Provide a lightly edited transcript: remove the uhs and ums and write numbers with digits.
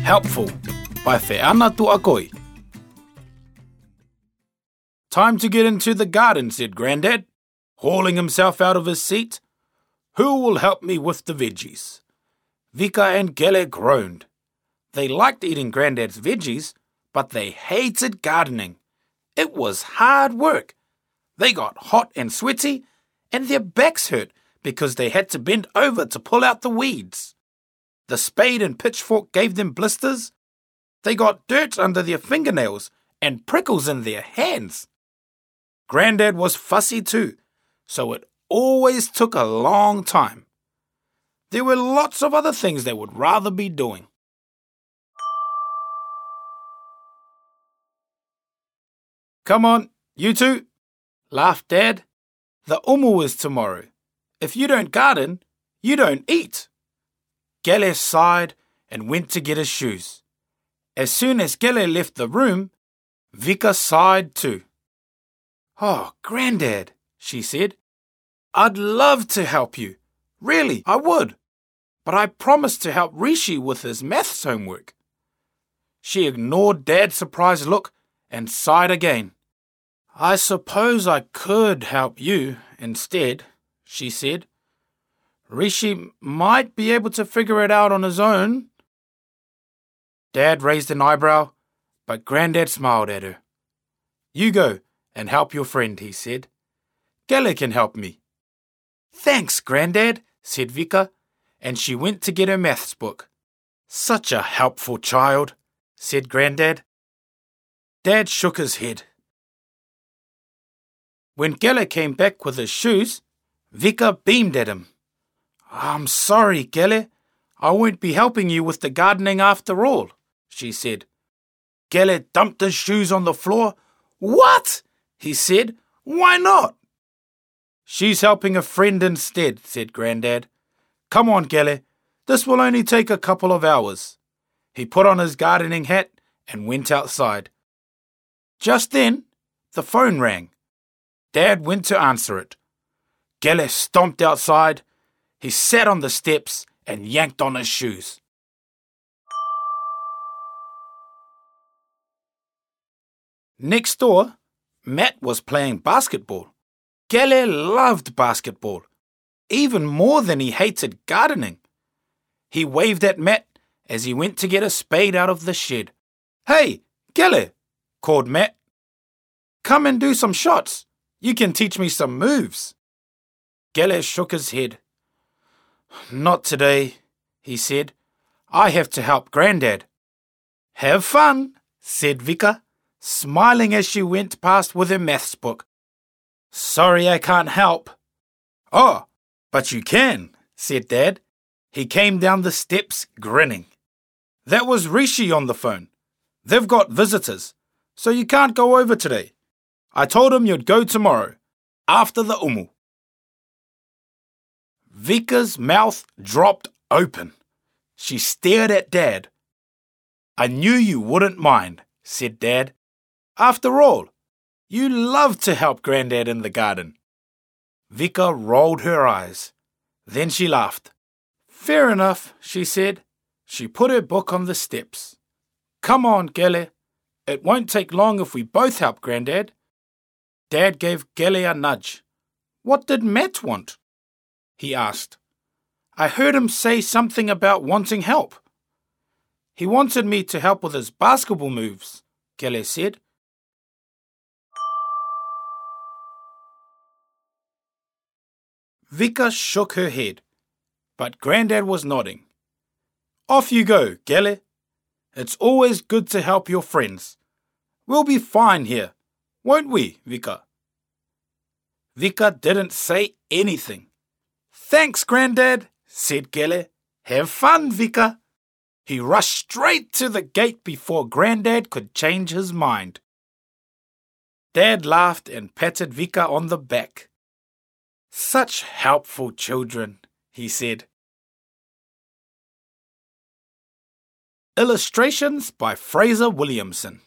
Helpful by Feana Tuakoi. Time to get into the garden, said Grandad, hauling himself out of his seat. Who will help me with the veggies? Vika and Gele groaned. They liked eating Grandad's veggies, but they hated gardening. It was hard work. They got hot and sweaty, and their backs hurt because they had to bend over to pull out the weeds. The spade and pitchfork gave them blisters. They got dirt under their fingernails and prickles in their hands. Grandad was fussy too, so it always took a long time. There were lots of other things they would rather be doing. Come on, you two, laughed Dad. The umu is tomorrow. If you don't garden, you don't eat. Gele sighed and went to get his shoes. As soon as Gele left the room, Vika sighed too. Oh, Grandad, she said, I'd love to help you. Really, I would. But I promised to help Rishi with his maths homework. She ignored Dad's surprised look and sighed again. I suppose I could help you instead, she said. Rishi might be able to figure it out on his own. Dad raised an eyebrow, but Grandad smiled at her. You go and help your friend, he said. Gele can help me. Thanks, Grandad, said Vika, and she went to get her maths book. Such a helpful child, said Grandad. Dad shook his head. When Gele came back with his shoes, Vika beamed at him. I'm sorry, Gele. I won't be helping you with the gardening after all, she said. Gele dumped his shoes on the floor. What? He said. Why not? She's helping a friend instead, said Grandad. Come on, Gele. This will only take a couple of hours. He put on his gardening hat and went outside. Just then, the phone rang. Dad went to answer it. Gele stomped outside. He sat on the steps and yanked on his shoes. Next door, Matt was playing basketball. Gele loved basketball, even more than he hated gardening. He waved at Matt as he went to get a spade out of the shed. Hey, Gele, called Matt. Come and do some shots. You can teach me some moves. Gele shook his head. Not today, he said. I have to help Grandad. Have fun, said Vika, smiling as she went past with her maths book. Sorry I can't help. Oh, but you can, said Dad. He came down the steps grinning. That was Rishi on the phone. They've got visitors, so you can't go over today. I told him you'd go tomorrow, after the umu. Vika's mouth dropped open. She stared at Dad. I knew you wouldn't mind, said Dad. After all, you love to help Grandad in the garden. Vika rolled her eyes. Then she laughed. Fair enough, she said. She put her book on the steps. Come on, Gele. It won't take long if we both help Grandad. Dad gave Gele a nudge. What did Matt want? He asked. I heard him say something about wanting help. He wanted me to help with his basketball moves, Gele said. Vika shook her head, but Grandad was nodding. Off you go, Gele. It's always good to help your friends. We'll be fine here, won't we, Vika? Vika didn't say anything. Thanks, Grandad, said Gele. Have fun, Vika. He rushed straight to the gate before Grandad could change his mind. Dad laughed and patted Vika on the back. Such helpful children, he said. Illustrations by Fraser Williamson.